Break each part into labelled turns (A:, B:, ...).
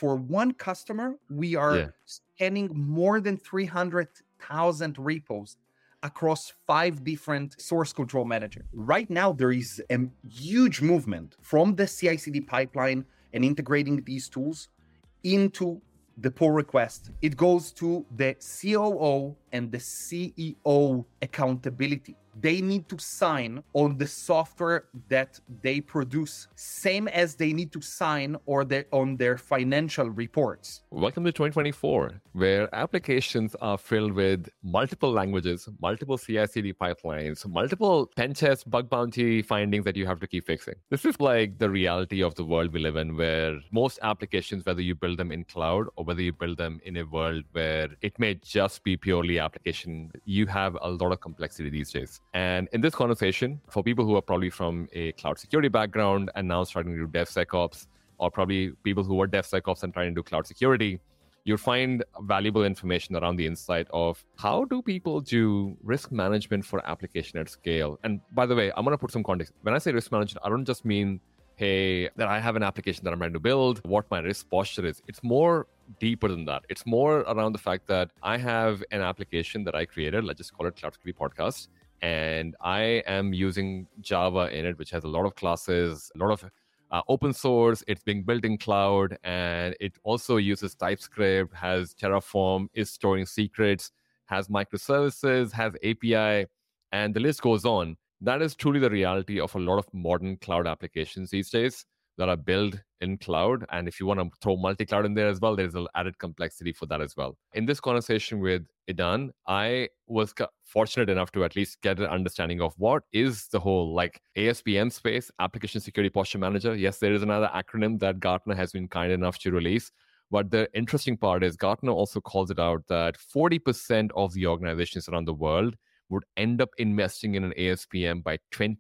A: for one customer, we are
B: Yeah.
A: scanning more than 300,000 repos across 5 different source control managers. Right now, there is a huge movement from the CI/CD pipeline and integrating these tools into the pull request. It goes to the COO and the CEO accountability. They need to sign on the software that they produce, same as they need to sign on their financial reports.
B: Welcome to 2024, where applications are filled with multiple languages, multiple CI/CD pipelines, multiple pen test bug bounty findings that you have to keep fixing. This is like the reality of the world we live in, where most applications, whether you build them in cloud or whether you build them in a world where it may just be purely application, you have a lot of complexity these days. And in this conversation, for people who are probably from a cloud security background and now starting to do DevSecOps, or probably people who are DevSecOps and trying to do cloud security, you'll find valuable information around the insight of how do people do risk management for application at scale. And by the way, I'm going to put some context. When I say risk management, I don't just mean, hey, that I have an application that I'm trying to build, what my risk posture is. It's more deeper than that. It's more around the fact that I have an application that I created, let's just call it Cloud Security Podcast, and I am using Java in it, which has a lot of classes, a lot of open source. It's being built in cloud, and it also uses TypeScript, has Terraform, is storing secrets, has microservices, has API, and the list goes on. That is truly the reality of a lot of modern cloud applications these days that are built in cloud. And if you want to throw multi-cloud in there as well, there's an added complexity for that as well. In this conversation with Idan, I was fortunate enough to at least get an understanding of what is the whole like ASPM space, Application Security Posture Manager. Yes, there is another acronym that Gartner has been kind enough to release. But the interesting part is Gartner also calls it out that 40% of the organizations around the world would end up investing in an ASPM by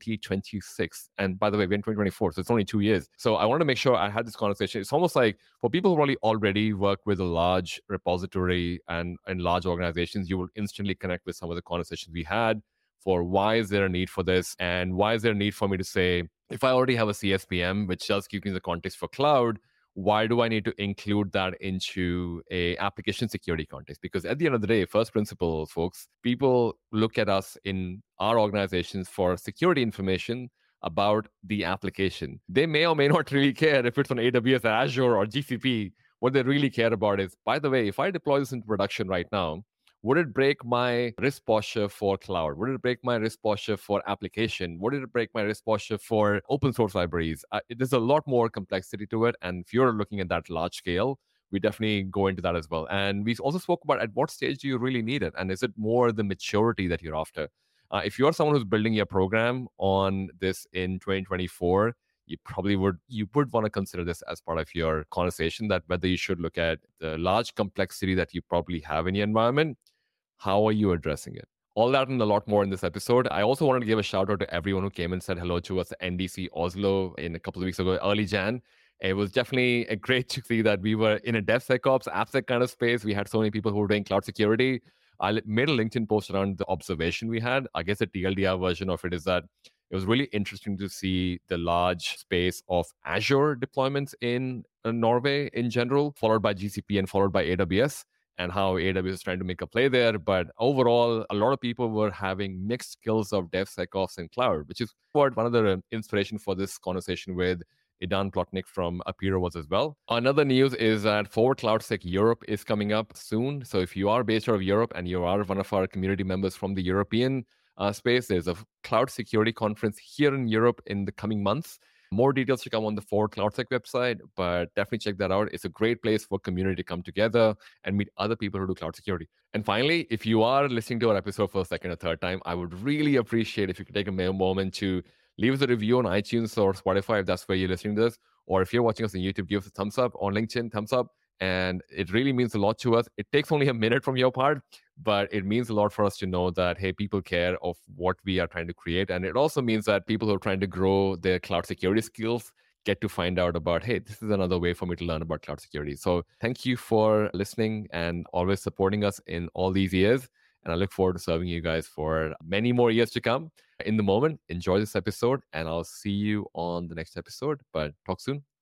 B: 2026. And by the way, we're in 2024, so it's only 2 years. So I wanted to make sure I had this conversation. It's almost like for people who probably already work with a large repository and large organizations, you will instantly connect with some of the conversations we had for why is there a need for this, and why is there a need for me to say, if I already have a CSPM, which does give me the context for cloud, why do I need to include that into a application security context? Because at the end of the day, first principle, folks, people look at us in our organizations for security information about the application. They may or may not really care if it's on AWS, Azure, or GCP. What they really care about is, by the way, if I deploy this into production right now, would it break my risk posture for cloud? Would it break my risk posture for application? Would it break my risk posture for open source libraries? There's a lot more complexity to it. And if you're looking at that large scale, we definitely go into that as well. And we also spoke about at what stage do you really need it? And is it more the maturity that you're after? If you're someone who's building your program on this in 2024, you would want to consider this as part of your conversation, that whether you should look at the large complexity that you probably have in your environment. How are you addressing it? All that and a lot more in this episode. I also wanted to give a shout out to everyone who came and said hello to us at NDC Oslo in a couple of weeks ago, early Jan. It was definitely great to see that we were in a DevSecOps, AppSec kind of space. We had so many people who were doing cloud security. I made a LinkedIn post around the observation we had. I guess the TLDR version of it is that it was really interesting to see the large space of Azure deployments in Norway in general, followed by GCP and followed by AWS, and how AWS is trying to make a play there. But overall, a lot of people were having mixed skills of DevSecOps and cloud, which is what one of the inspiration for this conversation with Idan Plotnik from Apiro was as well. Another news is that Forward CloudSec Europe is coming up soon. So if you are based out of Europe and you are one of our community members from the European space, there's a cloud security conference here in Europe in the coming months. More details to come on the Forward CloudSec website, but definitely check that out. It's a great place for community to come together and meet other people who do cloud security. And finally, if you are listening to our episode for a second or third time, I would really appreciate if you could take a moment to leave us a review on iTunes or Spotify if that's where you're listening to this. Or if you're watching us on YouTube, give us a thumbs up. On LinkedIn, thumbs up. And it really means a lot to us. It takes only a minute from your part, but it means a lot for us to know that, hey, people care of what we are trying to create. And it also means that people who are trying to grow their cloud security skills get to find out about, hey, this is another way for me to learn about cloud security. So thank you for listening and always supporting us in all these years. And I look forward to serving you guys for many more years to come. In the moment, enjoy this episode, and I'll see you on the next episode. But talk soon. Peace.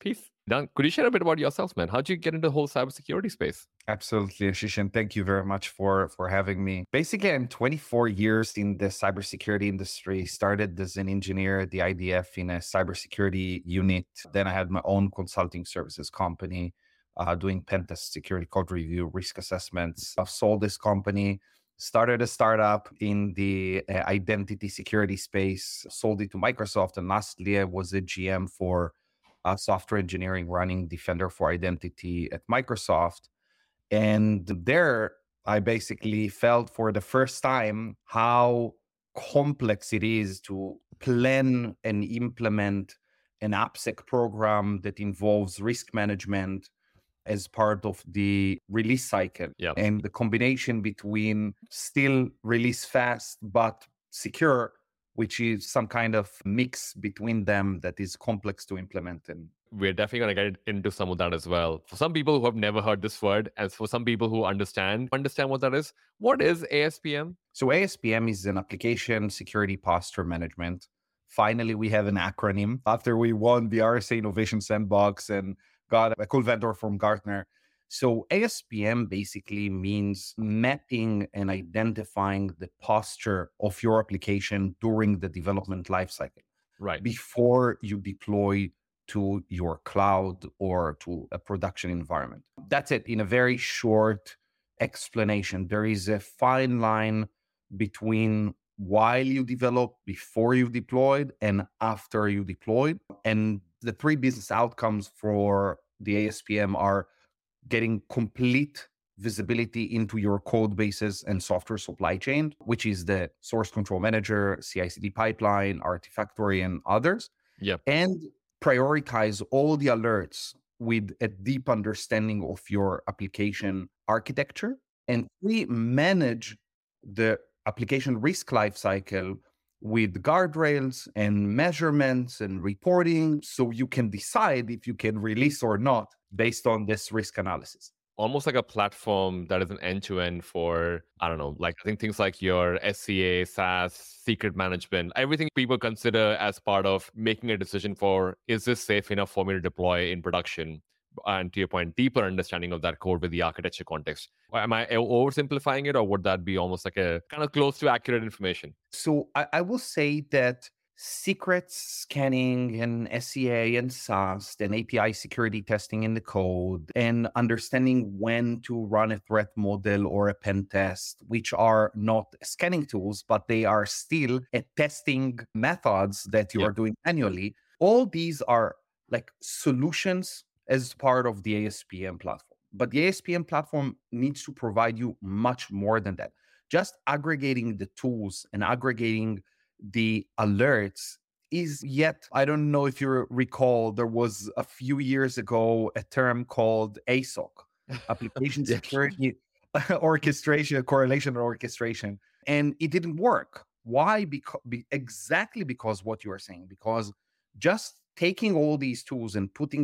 B: Dan, could you share a bit about yourself, man? How'd you get into the whole cybersecurity space?
A: Absolutely, Ashish, and thank you very much for having me. Basically, I'm 24 years in the cybersecurity industry. Started as an engineer at the IDF in a cybersecurity unit. Then I had my own consulting services company, doing pen test, security code review, risk assessments. I've sold this company. Started a startup in the identity security space, sold it to Microsoft, and lastly, I was a GM for software engineering running Defender for Identity at Microsoft. And there, I basically felt for the first time how complex it is to plan and implement an AppSec program that involves risk management as part of the release cycle.
B: Yeah.
A: And the combination between still release fast but secure, which is some kind of mix between them that is complex to implement. And
B: we're definitely going to get into some of that as well. For some people who have never heard this word, as for some people who understand what that is, what is ASPM?
A: So ASPM is an application security posture management. Finally, we have an acronym after we won the RSA Innovation Sandbox and got a cool vendor from Gartner. So ASPM basically means mapping and identifying the posture of your application during the development lifecycle.
B: Right.
A: Before you deploy to your cloud or to a production environment. That's it in a very short explanation. There is a fine line between while you develop, before you deployed, and after you deployed. And the three business outcomes for the ASPM are getting complete visibility into your code bases and software supply chain, which is the source control manager, CI/CD pipeline, Artifactory, and others.
B: Yep.
A: And prioritize all the alerts with a deep understanding of your application architecture. And we manage the application risk lifecycle with guardrails and measurements and reporting, so you can decide if you can release or not based on this risk analysis.
B: Almost like a platform that is an end-to-end for, I don't know, like I think things like your SCA, SaaS, secret management, everything people consider as part of making a decision for, is this safe enough for me to deploy in production? And to your point, deeper understanding of that code with the architecture context. Am I oversimplifying it, or would that be almost like a kind of close to accurate information?
A: So I will say that secret scanning and SCA and SAST and API security testing in the code and understanding when to run a threat model or a pen test, which are not scanning tools, but they are still testing methods that you are doing manually. All these are like solutions as part of the ASPM platform. But the ASPM platform needs to provide you much more than that. Just aggregating the tools and aggregating the alerts is yet, I don't know if you recall, there was a few years ago a term called ASOC, Application Security Orchestration, Correlation and Orchestration, and it didn't work. Why? Exactly because what you are saying, because just taking all these tools and putting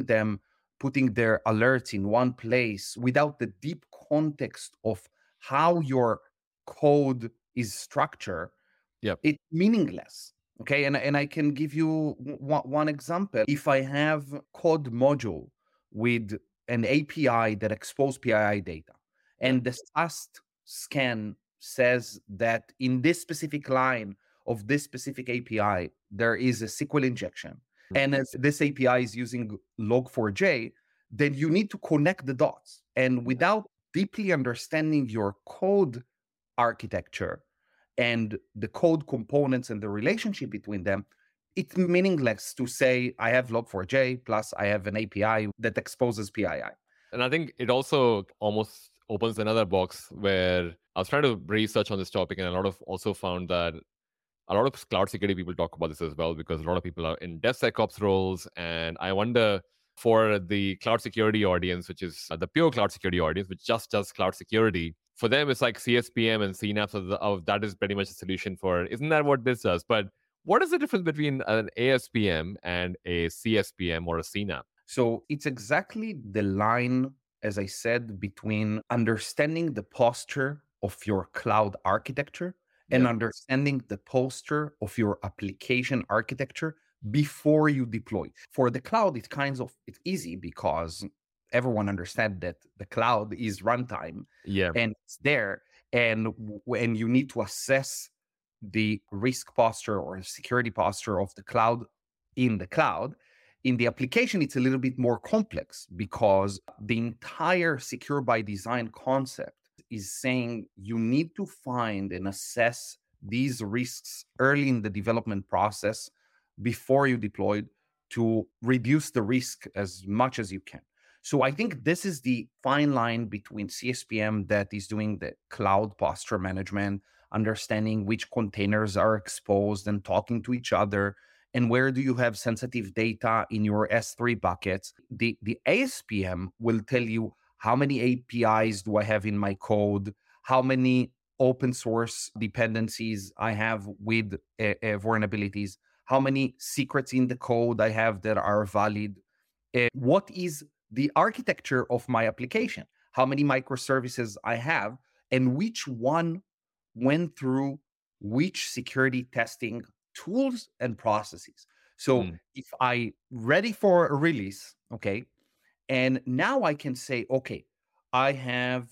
A: their alerts in one place without the deep context of how your code is structured, it's meaningless. Okay, and I can give you one example. If I have code module with an API that exposes PII data, and the SAST scan says that in this specific line of this specific API, there is a SQL injection, and if this API is using Log4j, then you need to connect the dots. And without deeply understanding your code architecture and the code components and the relationship between them, it's meaningless to say I have Log4j plus I have an API that exposes PII.
B: And I think it also almost opens another box where I was trying to research on this topic, and a lot of also found that a lot of cloud security people talk about this as well, because a lot of people are in DevSecOps roles. And I wonder, for the cloud security audience, which is the pure cloud security audience, which just does cloud security, for them, it's like CSPM and CNAPS of that is pretty much a solution for, isn't that what this does? But what is the difference between an ASPM and a CSPM or a CNAP?
A: So it's exactly the line, as I said, between understanding the posture of your cloud architecture and understanding the posture of your application architecture before you deploy. For the cloud, it's easy because everyone understands that the cloud is runtime
B: Yeah.
A: and it's there. And when you need to assess the risk posture or security posture of the cloud in the cloud, in the application, it's a little bit more complex because the entire secure by design concept is saying you need to find and assess these risks early in the development process before you deploy to reduce the risk as much as you can. So I think this is the fine line between CSPM that is doing the cloud posture management, understanding which containers are exposed and talking to each other, and where do you have sensitive data in your S3 buckets. The ASPM will tell you how many APIs do I have in my code, how many open source dependencies I have with vulnerabilities, how many secrets in the code I have that are valid, what is the architecture of my application, how many microservices I have, and which one went through which security testing tools and processes. So if I ready for a release, okay, and now I can say, okay, I have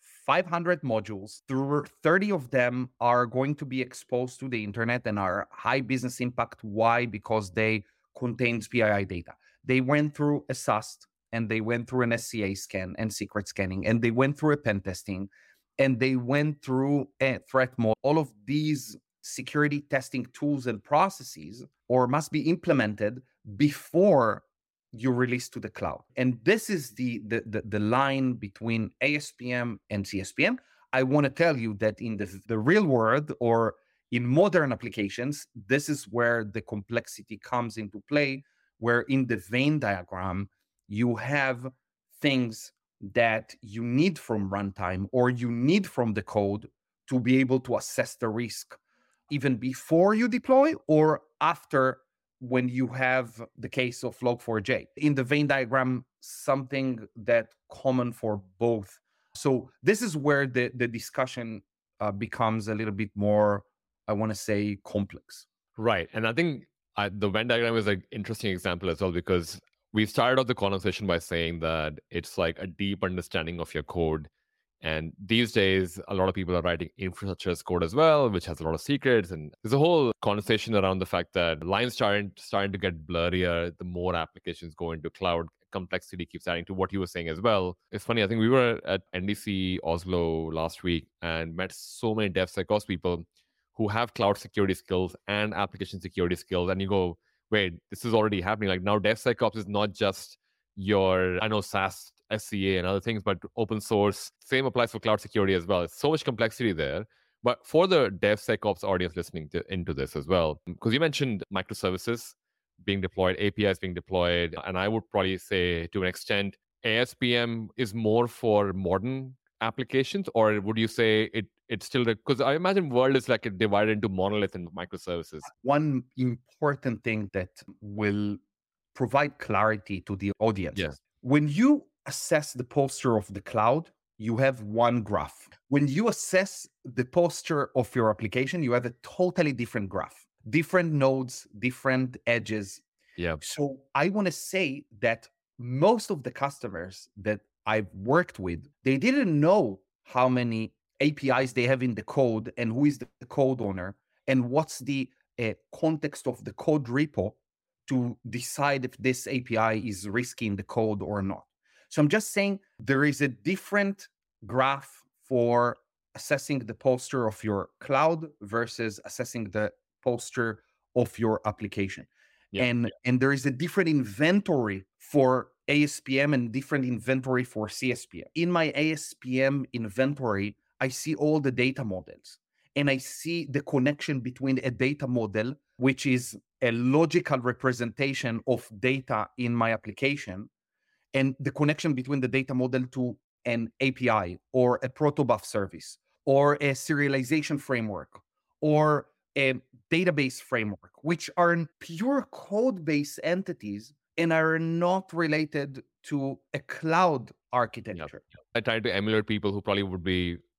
A: 500 modules. 30 of them are going to be exposed to the internet and are high business impact. Why? Because they contains PII data. They went through a SAST and they went through an SCA scan and secret scanning, and they went through a pen testing, and they went through a threat mode. All of these security testing tools and processes or must be implemented before you release to the cloud. And this is the line between ASPM and CSPM. I want to tell you that in the real world or in modern applications, this is where the complexity comes into play, where in the Venn diagram, you have things that you need from runtime or you need from the code to be able to assess the risk even before you deploy or after, when you have the case of Log4j. In the Venn diagram, something that common for both. So this is where the discussion becomes a little bit more, I want to say, complex.
B: Right. And I think the Venn diagram is an interesting example as well, because we started off the conversation by saying that it's like a deep understanding of your code. And these days, a lot of people are writing infrastructure as code as well, which has a lot of secrets. And there's a whole conversation around the fact that lines starting to get blurrier the more applications go into cloud. Complexity keeps adding to what you were saying as well. It's funny, I think we were at NDC Oslo last week and met so many DevSecOps people who have cloud security skills and application security skills. And you go, wait, this is already happening. Like now DevSecOps is not just your, I know, SaaS, SCA and other things, but open source. Same applies for cloud security as well. It's so much complexity there. But for the DevSecOps audience listening into this as well, because you mentioned microservices being deployed, APIs being deployed, and I would probably say to an extent, ASPM is more for modern applications, or would you say it's still, because I imagine world is like divided into monolith and microservices.
A: One important thing that will provide clarity to the audience.
B: Yeah.
A: When you assess the posture of the cloud, you have one graph. When you assess the posture of your application, you have a totally different graph, different nodes, different edges.
B: Yeah.
A: So I want to say that most of the customers that I've worked with, they didn't know how many APIs they have in the code and who is the code owner and what's the context of the code repo to decide if this API is risky in the code or not. So I'm just saying there is a different graph for assessing the posture of your cloud versus assessing the posture of your application.
B: Yeah.
A: And there is a different inventory for ASPM and different inventory for CSPM. In my ASPM inventory, I see all the data models and I see the connection between a data model, which is a logical representation of data in my application, and the connection between the data model to an API or a protobuf service or a serialization framework or a database framework, which are pure code-based entities and are not related to a cloud architecture.
B: I try to emulate people who probably would be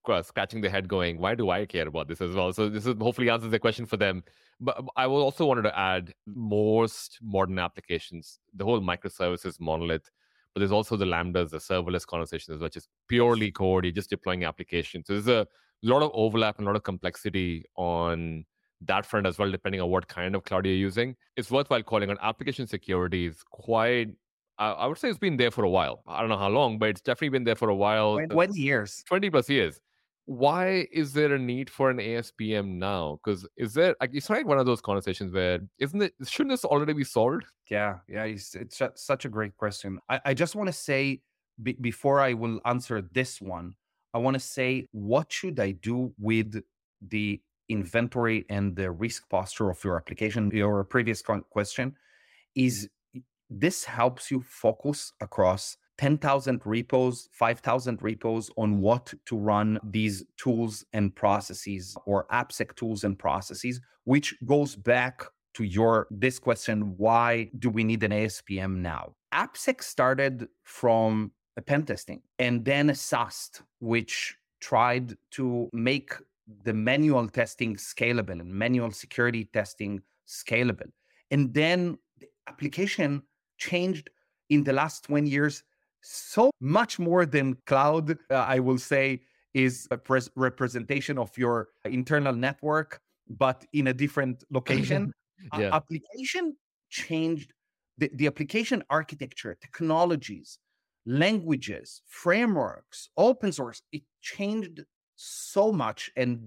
B: scratching their head going, why do I care about this as well? So this is hopefully answers the question for them. But I will also wanted to add most modern applications, the whole microservices monolith, but there's also the Lambdas, the serverless conversations, which is purely code. You're just deploying applications. So there's a lot of overlap and a lot of complexity on that front as well, depending on what kind of cloud you're using. It's worthwhile calling on application security is quite, I would say it's been there for a while. I don't know how long, but it's definitely been there for a while.
A: 20 years.
B: 20 plus years. Why is there a need for an ASPM now? Because is there, like, it's like one of those conversations where shouldn't this already be solved?
A: Yeah, it's such a great question. I just want to say, before I will answer this one, I want to say, what should I do with the inventory and the risk posture of your application? Your previous question is, this helps you focus across 10,000 repos, 5,000 repos on what to run these tools and processes, or AppSec tools and processes, which goes back to this question: why do we need an ASPM now? AppSec started from a pen testing, and then a SAST, which tried to make the manual testing scalable and manual security testing scalable. And then the application changed in the last 20 years so much more than cloud, I will say, is a representation of your internal network, but in a different location.
B: Yeah.
A: Application changed, the application architecture, technologies, languages, frameworks, open source. It changed so much. And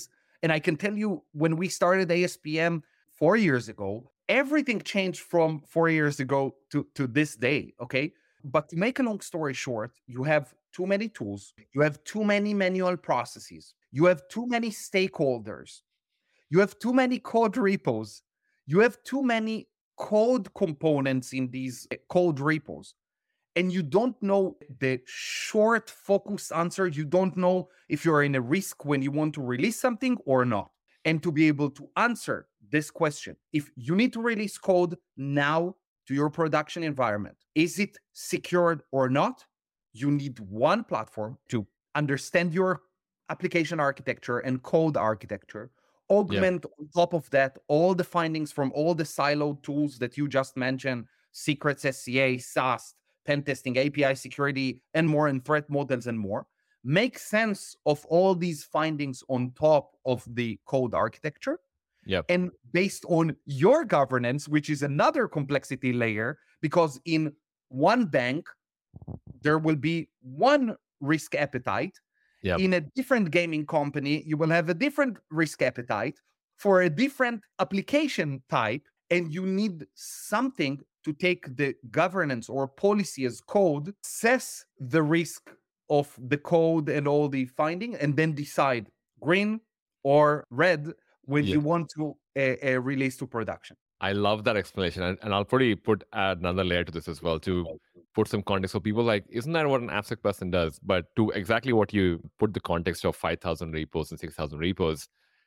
A: I can tell you, when we started ASPM 4 years ago, everything changed from 4 years ago to this day. Okay. But to make a long story short, you have too many tools, you have too many manual processes, you have too many stakeholders, you have too many code repos, you have too many code components in these code repos, and you don't know the short focus answer. You don't know if you're in a risk when you want to release something or not. And to be able to answer this question, if you need to release code now to your production environment, is it secured or not? You need one platform to understand your application architecture and code architecture, augment on top of that all the findings from all the siloed tools that you just mentioned: Secrets, SCA, SAST, pen testing, API security, and more, and threat models and more. Make sense of all these findings on top of the code architecture.
B: Yep.
A: And based on your governance, which is another complexity layer, because in one bank, there will be one risk appetite.
B: Yep.
A: In a different gaming company, you will have a different risk appetite for a different application type. And you need something to take the governance or policy as code, assess the risk of the code and all the finding, and then decide green or red when you want to release to production.
B: I love that explanation. And I'll probably add another layer to this as well to put some context. So people like, isn't that what an AppSec person does? But to exactly what you put the context of 5,000 repos and 6,000 repos,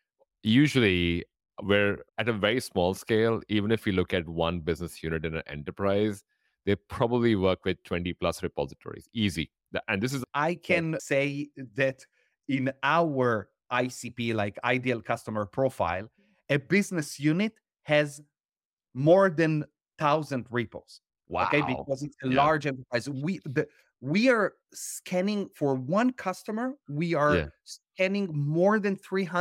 B: usually we're at a very small scale. Even if we look at one business unit in an enterprise, they probably work with 20 plus repositories. Easy. And this is...
A: I can say that in our ICP, like ideal customer profile, a business unit has more than 1,000 repos.
B: Wow.
A: Okay, because it's a large enterprise. We are scanning for one customer. We are scanning more than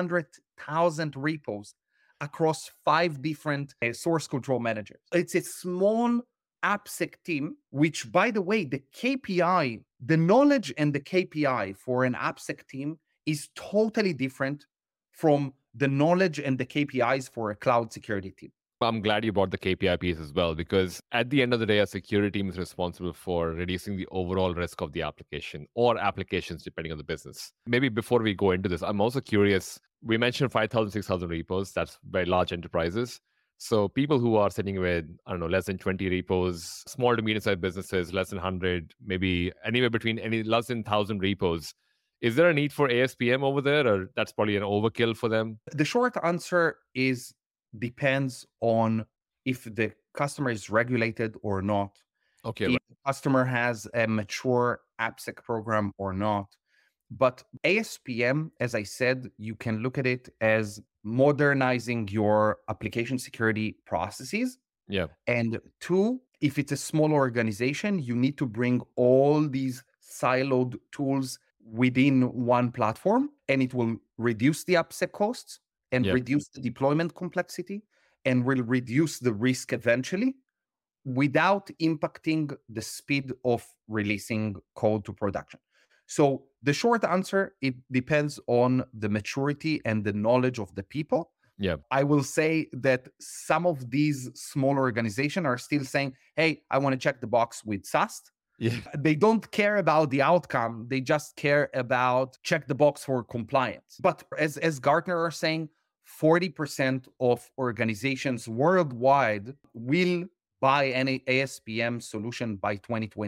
A: 300,000 repos across 5 different source control managers. It's a small AppSec team, which, by the way, the KPI, the knowledge and the KPI for an AppSec team is totally different from the knowledge and the KPIs for a cloud security team.
B: I'm glad you brought the KPI piece as well, because at the end of the day, a security team is responsible for reducing the overall risk of the application or applications, depending on the business. Maybe before we go into this, I'm also curious. We mentioned 5,000, 6,000 repos. That's very large enterprises. So people who are sitting with, I don't know, less than 20 repos, small to medium-sized businesses, less than 100, maybe anywhere between less than 1,000 repos. Is there a need for ASPM over there, or that's probably an overkill for them?
A: The short answer is depends on if the customer is regulated or not.
B: Okay.
A: If the customer has a mature AppSec program or not. But ASPM, as I said, you can look at it as modernizing your application security processes.
B: Yeah.
A: And two, if it's a small organization, you need to bring all these siloed tools within one platform, and it will reduce the AppSec costs and
B: Yep.
A: reduce the deployment complexity and will reduce the risk eventually without impacting the speed of releasing code to production. So the short answer, it depends on the maturity and the knowledge of the people.
B: Yeah.
A: I will say that some of these small organizations are still saying, hey, I want to check the box with SAST.
B: Yeah.
A: They don't care about the outcome. They just care about check the box for compliance. But as Gartner are saying, 40% of organizations worldwide will buy any ASPM solution by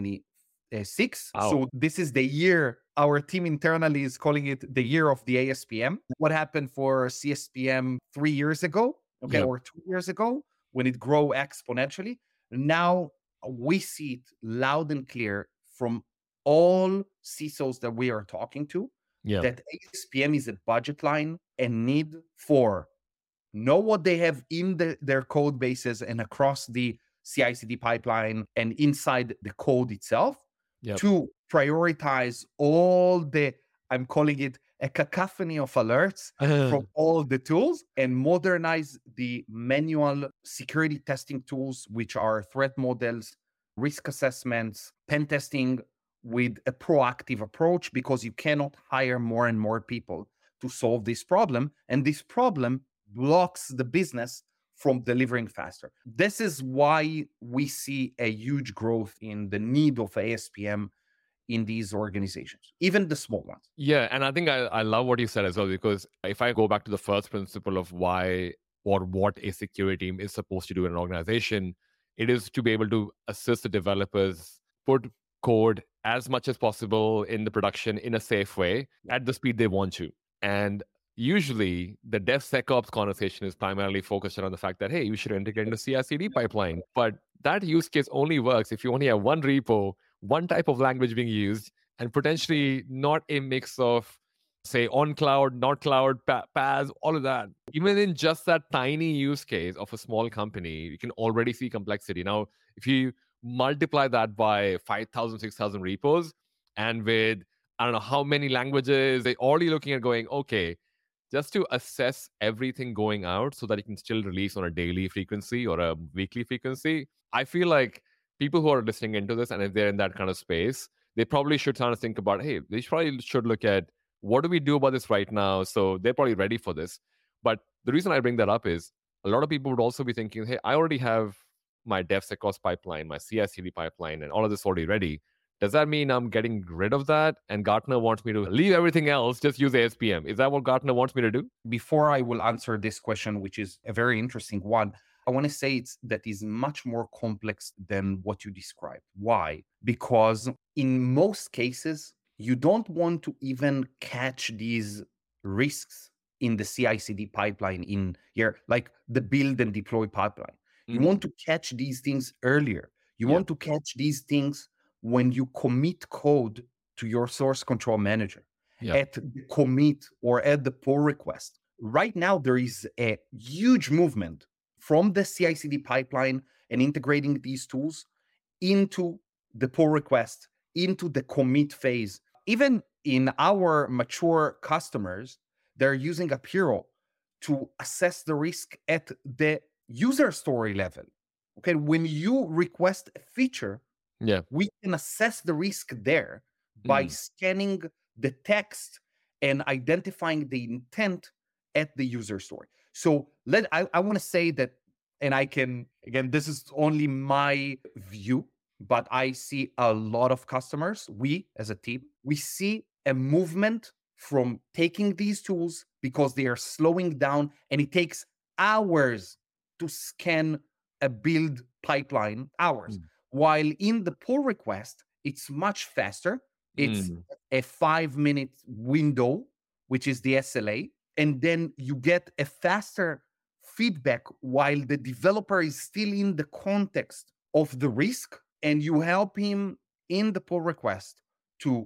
A: 2026.
B: Wow.
A: So this is the year our team internally is calling it the year of the ASPM. What happened for CSPM 3 years ago, okay,
B: Yep.
A: or 2 years ago when it grew exponentially. Now we see it loud and clear from all CISOs that we are talking to
B: Yeah.
A: that ASPM is a budget line and need for know what they have in their code bases and across the CI/CD pipeline and inside the code itself
B: Yep.
A: to prioritize all the, I'm calling it a cacophony of alerts from all the tools and modernize the manual security testing tools, which are threat models, risk assessments, pen testing with a proactive approach, because you cannot hire more and more people to solve this problem. And this problem blocks the business from delivering faster. This is why we see a huge growth in the need of ASPM in these organizations, even the small ones.
B: Yeah, and I think I love what you said as well, because if I go back to the first principle of why or what a security team is supposed to do in an organization, it is to be able to assist the developers put code as much as possible in the production in a safe way at the speed they want to. And usually the DevSecOps conversation is primarily focused around the fact that, hey, you should integrate into CI/CD pipeline. But that use case only works if you only have one repo, one type of language being used, and potentially not a mix of, say, on cloud, not cloud, PaaS, all of that. Even in just that tiny use case of a small company, you can already see complexity. Now, if you multiply that by 5,000, 6,000 repos, and with, I don't know how many languages, they already looking at going, okay, just to assess everything going out so that you can still release on a daily frequency or a weekly frequency. I feel like people who are listening into this, and if they're in that kind of space, they probably should kind of think about, hey, they probably should look at what do we do about this right now? So they're probably ready for this. But the reason I bring that up is a lot of people would also be thinking, hey, I already have my DevSecOps pipeline, my CI/CD pipeline, and all of this already ready. Does that mean I'm getting rid of that? And Gartner wants me to leave everything else, just use ASPM. Is that what Gartner wants me to do?
A: Before I will answer this question, which is a very interesting one, I want to say that is much more complex than what you described. Why? Because in most cases, you don't want to even catch these risks in the CI/CD pipeline in here, like the build and deploy pipeline. You want to catch these things earlier. You want to catch these things when you commit code to your source control manager at the commit or at the pull request. Right now, there is a huge movement from the CI/CD pipeline and integrating these tools into the pull request, into the commit phase. Even in our mature customers, they're using Apiro to assess the risk at the user story level. Okay, when you request a feature, we can assess the risk there by scanning the text and identifying the intent at the user story. So I want to say that, and I can, again, this is only my view, but I see a lot of customers, we as a team, we see a movement from taking these tools because they are slowing down and it takes hours to scan a build pipeline, hours. While in the pull request, it's much faster. It's a 5-minute window, which is the SLA. And then you get a faster feedback while the developer is still in the context of the risk. And you help him in the pull request to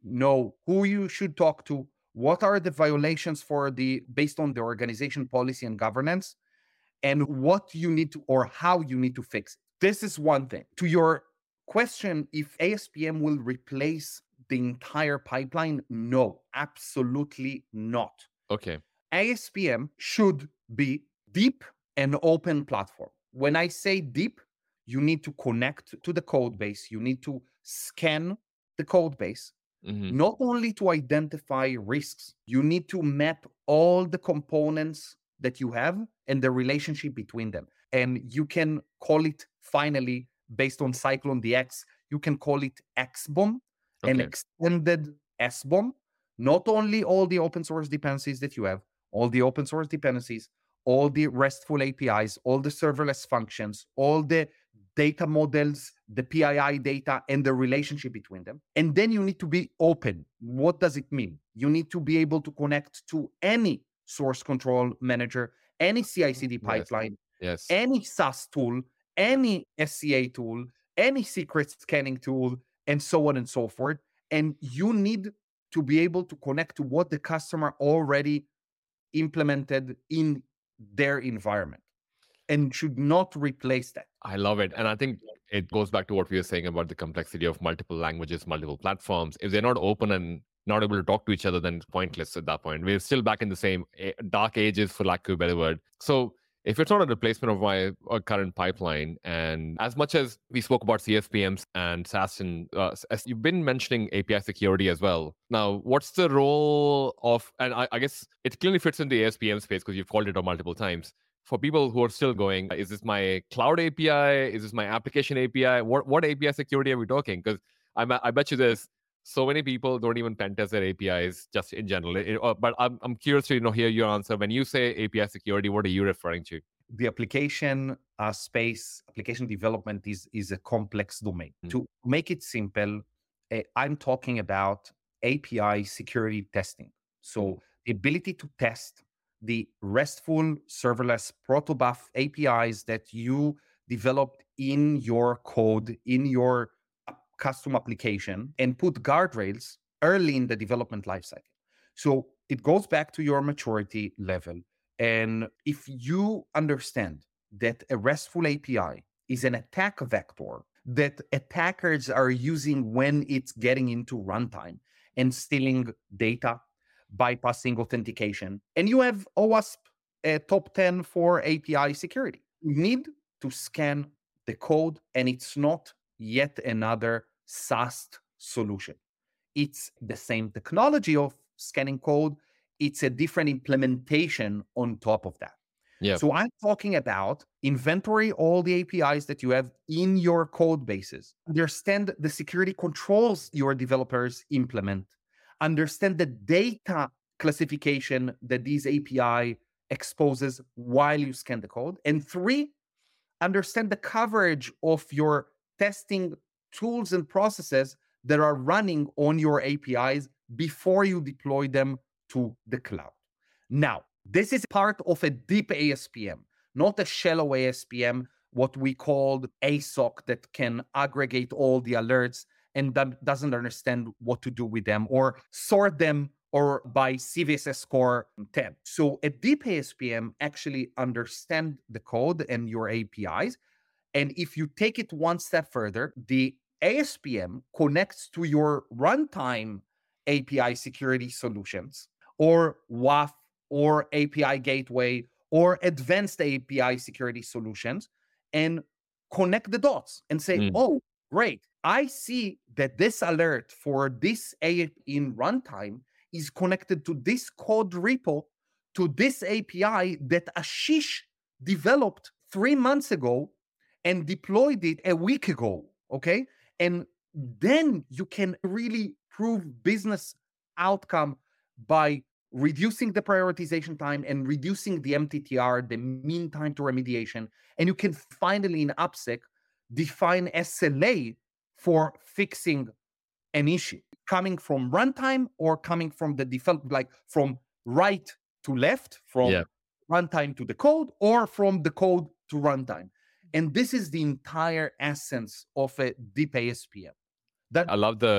A: know who you should talk to, what are the violations based on the organization policy and governance, and what you need to or how you need to fix it. This is one thing. To your question, if ASPM will replace the entire pipeline, no, absolutely not.
B: Okay.
A: ASPM should be deep and open platform. When I say deep, you need to connect to the code base. You need to scan the code base, not only to identify risks, you need to map all the components that you have and the relationship between them. And you can call it finally, based on Cyclone DX, you can call it XBOM, an extended SBOM. Not only all the open source dependencies that you have, all the open source dependencies, all the RESTful APIs, all the serverless functions, all the data models, the PII data, and the relationship between them. And then you need to be open. What does it mean? You need to be able to connect to any source control manager, any CI/CD pipeline, any SaaS tool, any SCA tool, any secret scanning tool, and so on and so forth. And you need to be able to connect to what the customer already implemented in their environment and should not replace that.
B: I love it. And I think it goes back to what we were saying about the complexity of multiple languages, multiple platforms. If they're not open and not able to talk to each other, then it's pointless at that point. We're still back in the same dark ages, for lack of a better word. So if it's not a replacement of my current pipeline, and as much as we spoke about CSPMs and SaaS, and as you've been mentioning API security as well. Now, what's the role of, and I guess it clearly fits in the ASPM space because you've called it out multiple times. For people who are still going, is this my cloud API? Is this my application API? What API security are we talking? Because I bet you there's so many people don't even pen test their APIs just in general. But I'm curious to hear your answer. When you say API security, what are you referring to?
A: The application space, application development is a complex domain. To make it simple, I'm talking about API security testing. So the ability to test the RESTful serverless protobuf APIs that you developed in your code, in your custom application, and put guardrails early in the development lifecycle. So it goes back to your maturity level. And if you understand that a RESTful API is an attack vector that attackers are using when it's getting into runtime and stealing data, bypassing authentication, and you have OWASP top 10 for API security, you need to scan the code, and it's not yet another SAST solution. It's the same technology of scanning code. It's a different implementation on top of that. Yeah. So I'm talking about inventory all the APIs that you have in your code bases. Understand the security controls your developers implement. Understand the data classification that these API exposes while you scan the code. And 3, understand the coverage of your testing tools and processes that are running on your APIs before you deploy them to the cloud. Now, this is part of a deep ASPM, not a shallow ASPM, what we called ASOC, that can aggregate all the alerts and doesn't understand what to do with them or sort them or by CVSS score 10. So a deep ASPM actually understands the code and your APIs. And if you take it one step further, the ASPM connects to your runtime API security solutions or WAF or API gateway or advanced API security solutions and connect the dots and say, oh, great. I see that this alert for this in runtime is connected to this code repo, to this API that Ashish developed 3 months ago and deployed it a week ago, okay? And then you can really prove business outcome by reducing the prioritization time and reducing the MTTR, the mean time to remediation. And you can finally in AppSec define SLA for fixing an issue, coming from runtime or coming from the default, like from right to left, from runtime to the code, or from the code to runtime. And this is the entire essence of a deep ASPM.
B: I love the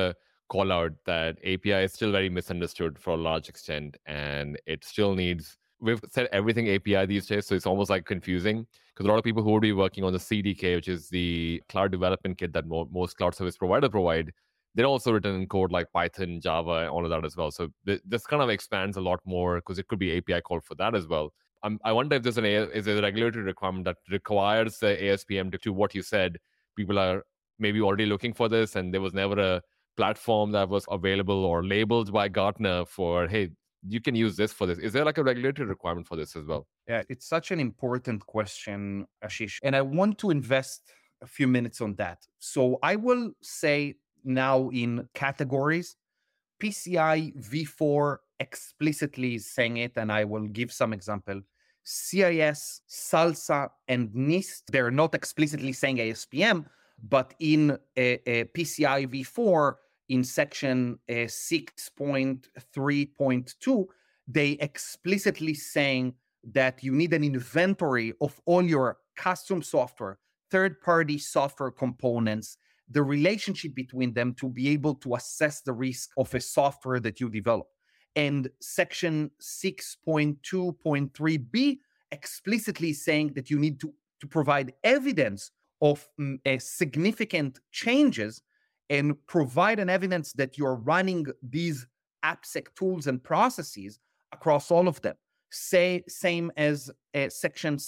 B: call out that API is still very misunderstood for a large extent, and it still needs. We've said everything API these days, so it's almost like confusing because a lot of people who would be working on the CDK, which is the cloud development kit that most cloud service providers provide, they're also written in code like Python, Java, all of that as well. So this kind of expands a lot more because it could be API call for that as well. I wonder if there's is a regulatory requirement that requires the ASPM to what you said. People are maybe already looking for this, and there was never a platform that was available or labeled by Gartner for, hey, you can use this for this. Is there like a regulatory requirement for this as well?
A: Yeah, it's such an important question, Ashish. And I want to invest a few minutes on that. So I will say now in categories, PCI V4 explicitly is saying it, and I will give some example. CIS, SALSA, and NIST, they're not explicitly saying ASPM, but in a PCI V4, in section 6.3.2, they explicitly saying that you need an inventory of all your custom software, third-party software components, the relationship between them to be able to assess the risk of a software that you develop. And section 6.2.3b explicitly saying that you need to provide evidence of significant changes and provide an evidence that you're running these AppSec tools and processes across all of them. Same as section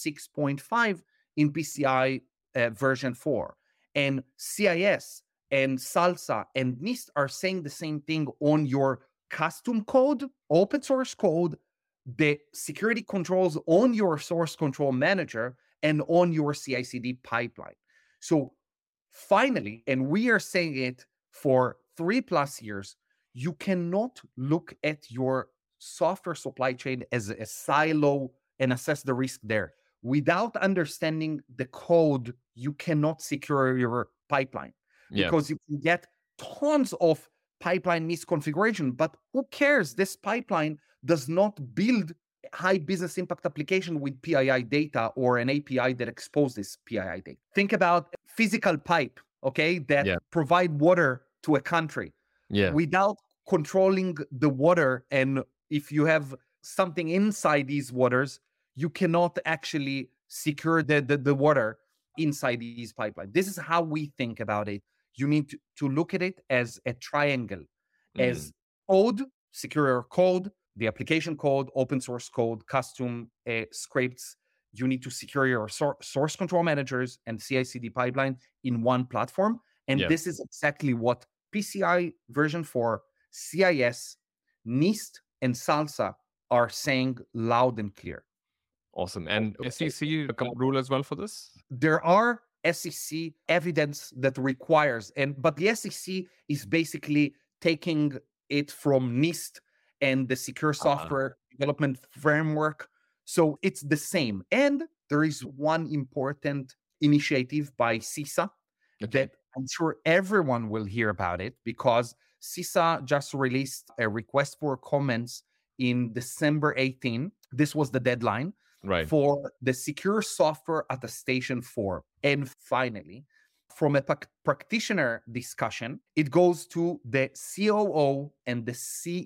A: 6.5 in PCI version 4. And CIS and SALSA and NIST are saying the same thing on your custom code, open source code, the security controls on your source control manager, and on your CI/CD pipeline. So finally, and we are saying it for 3+ years, you cannot look at your software supply chain as a silo and assess the risk there. Without understanding the code, you cannot secure your pipeline because you can get tons of pipeline misconfiguration. But who cares? This pipeline does not build high business impact application with PII data or an API that exposes PII data. Think about physical pipe, okay, that provide water to a country. Without controlling the water, and if you have something inside these waters, you cannot actually secure the water inside these pipelines. This is how we think about it. You need to look at it as a triangle, as code, secure your code, the application code, open source code, custom scripts. You need to secure your source control managers and CI/CD pipeline in one platform. And this is exactly what PCI version 4, CIS, NIST, and SALSA are saying loud and clear.
B: Awesome. And SEC rule as well for this?
A: There are SEC evidence that requires, but the SEC is basically taking it from NIST and the Secure Software Development Framework. So it's the same. And there is one important initiative by CISA that I'm sure everyone will hear about it, because CISA just released a request for comments in December 18. This was the deadline for the Secure Software Attestation Form. And finally, from a practitioner discussion, it goes to the COO and the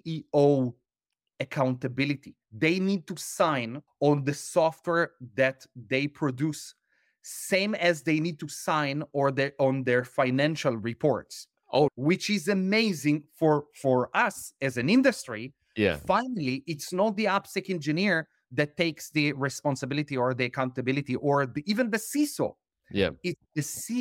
A: CEO accountability. They need to sign on the software that they produce, same as they need to sign on their financial reports. Which is amazing for us as an industry. Finally, it's not the AppSec engineer that takes the responsibility or the accountability, or even the CISO. It's the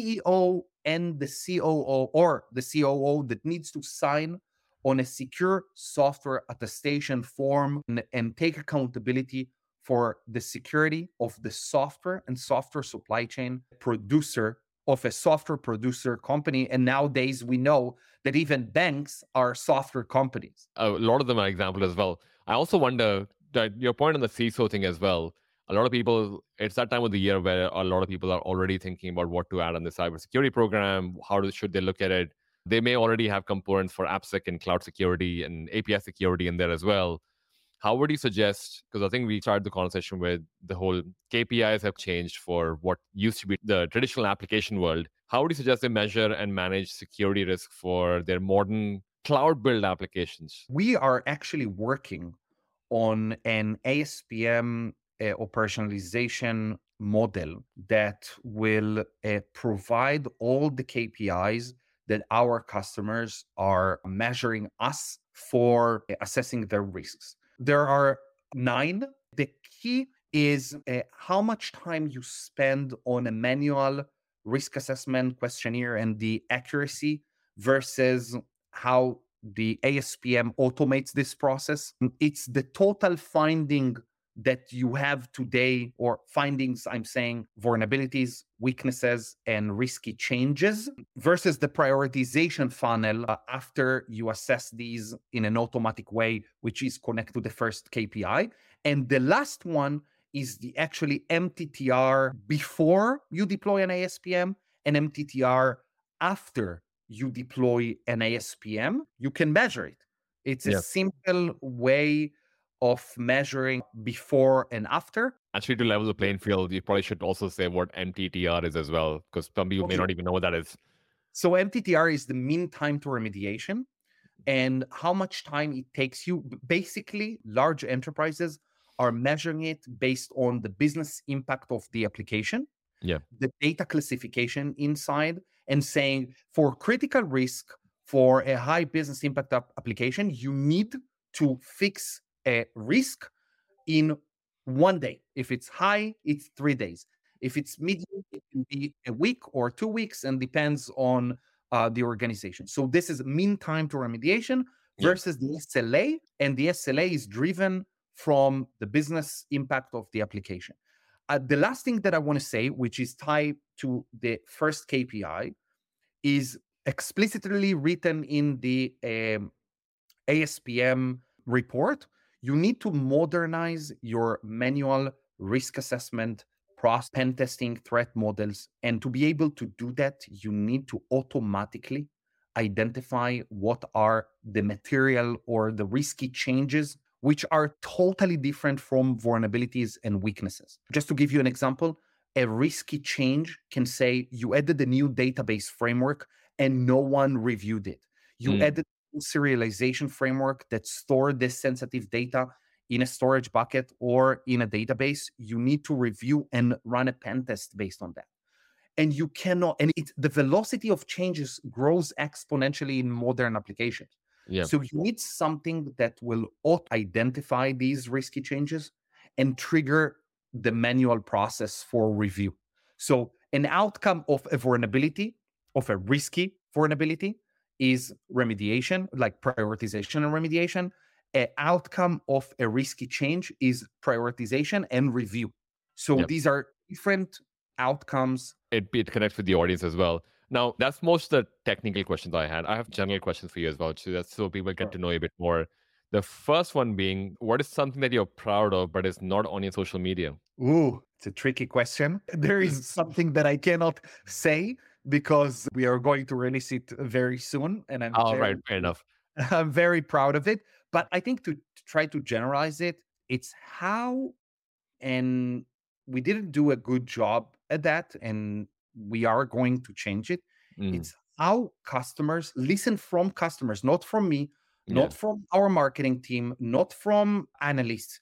A: CEO and the COO or the COO that needs to sign on a secure software attestation form and take accountability for the security of the software and software supply chain producer of a software producer company. And nowadays we know that even banks are software companies.
B: A lot of them are example as well. I also wonder that your point on the CISO thing as well. A lot of people, it's that time of the year where a lot of people are already thinking about what to add on the cybersecurity program. Should they look at it? They may already have components for AppSec and cloud security and API security in there as well. How would you suggest, because I think we started the conversation with the whole KPIs have changed for what used to be the traditional application world. How would you suggest they measure and manage security risk for their modern cloud build applications?
A: We are actually working on an ASPM operationalization model that will provide all the KPIs that our customers are measuring us for assessing their risks. There are 9. The key is how much time you spend on a manual risk assessment questionnaire and the accuracy versus how the ASPM automates this process. It's the total finding that you have today, or findings, I'm saying vulnerabilities, weaknesses, and risky changes versus the prioritization funnel after you assess these in an automatic way, which is connected to the first KPI. And the last one is the actually MTTR before you deploy an ASPM and MTTR after you deploy an ASPM. You can measure it. It's a simple way of measuring before and after.
B: Actually, to level the playing field, you probably should also say what MTTR is as well, because some people may not even know what that is.
A: So MTTR is the mean time to remediation and how much time it takes you. Basically, large enterprises are measuring it based on the business impact of the application, the data classification inside, and saying for critical risk, for a high business impact application, you need to fix a risk in 1 day. If it's high, it's 3 days. If it's medium, it can be a week or 2 weeks, and depends on the organization. So this is mean time to remediation versus the SLA, and the SLA is driven from the business impact of the application. The last thing that I want to say, which is tied to the first KPI, is explicitly written in the ASPM report. You need to modernize your manual risk assessment process, pen testing, threat models. And to be able to do that, you need to automatically identify what are the material or the risky changes, which are totally different from vulnerabilities and weaknesses. Just to give you an example, a risky change can say you added a new database framework and no one reviewed it. You added a serialization framework that stored this sensitive data in a storage bucket or in a database. You need to review and run a pen test based on that. And you cannot, and the velocity of changes grows exponentially in modern applications. So you need something that will identify these risky changes and trigger the manual process for review. So an outcome of a vulnerability, of a risky vulnerability, is remediation, like prioritization and remediation. An outcome of a risky change is prioritization and review. So these are different outcomes.
B: It connects with the audience as well. Now, that's most of the technical questions I had. I have general questions for you as well, so people get to know you a bit more. The first one being, what is something that you're proud of, but is not on your social media?
A: Ooh, it's a tricky question. There is something that I cannot say because we are going to release it very soon. And
B: right, fair enough.
A: I'm very proud of it. But I think to try to generalize it, it's how, and we didn't do a good job at that, and we are going to change it. It's how customers listen from customers, not from me, not from our marketing team, not from analysts.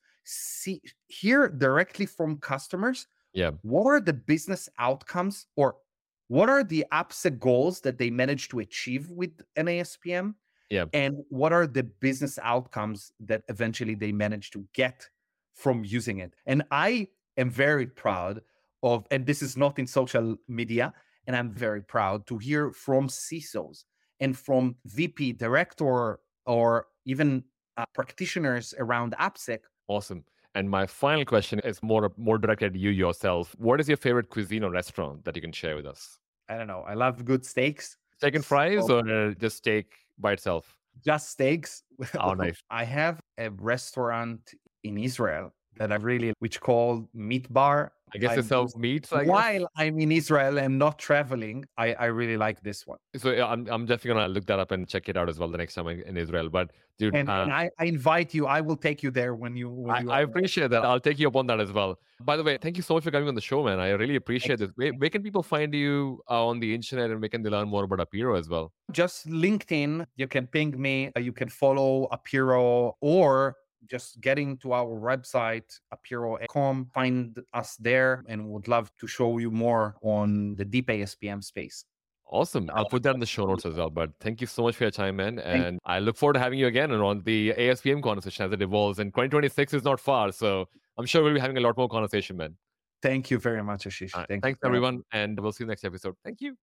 A: Hear directly from customers. What are the business outcomes, or what are the AppSec goals that they managed to achieve with an ASPM? And what are the business outcomes that eventually they managed to get from using it? And I am very proud of, and this is not in social media, and I'm very proud to hear from CISOs and from VP, director, or even practitioners around AppSec.
B: Awesome. And my final question is more directed at you yourself. What is your favorite cuisine or restaurant that you can share with us?
A: I don't know. I love good steaks.
B: Steak and fries, or just steak by itself?
A: Just steaks.
B: Oh, nice.
A: I have a restaurant in Israel that I really, which called Meat Bar.
B: I guess
A: I
B: it sells
A: use
B: meats, I guess.
A: while I'm in Israel and not traveling. I really like this one.
B: So yeah, I'm definitely gonna look that up and check it out as well the next time I'm in Israel. But dude,
A: And I invite you. I will take you there when you
B: I
A: are there.
B: appreciate that. I'll take you up on that as well. By the way, thank you so much for coming on the show, man. I really appreciate this. Where can people find you on the internet, and where can they learn more about Apiro as well?
A: Just LinkedIn. You can ping me. You can follow Apiro or just getting to our website, apiro.com, find us there, and would love to show you more on the deep ASPM space.
B: Awesome. I'll put that in the show notes as well. But thank you so much for your time, man.
A: Thank,
B: And I look forward to having you again and on the ASPM conversation as it evolves. And 2026 is not far. So I'm sure we'll be having a lot more conversation, man.
A: thank you very much, Ashish. Thank you
B: Thanks,
A: very much.
B: everyone. And we'll see you next episode. Thank you.